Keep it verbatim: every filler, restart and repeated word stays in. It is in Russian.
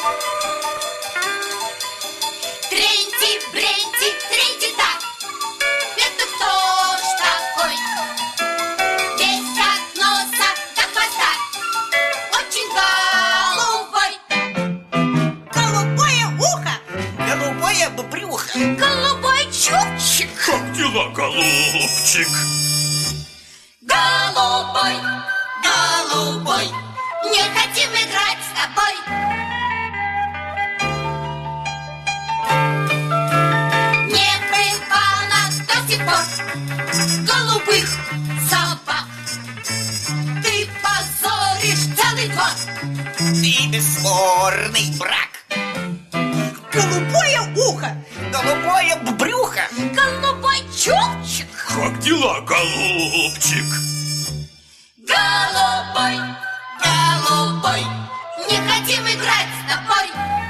Тренти-бренти, тренти-так. Это кто ж такой? Весь от носа до хвоста, очень голубой. Голубое ухо, голубое брюхо, голубой чубчик. Как дела, голубчик? Голубой, голубой, не хотим играть с тобой. Не бывал нас до сих пор голубых собак. Ты позоришь целый двор. Ты бесспорный брак. Голубое ухо, голубое брюхо, голубой чубчик. Как дела, голубчик? Голубой, голубой, не хотим играть с тобой.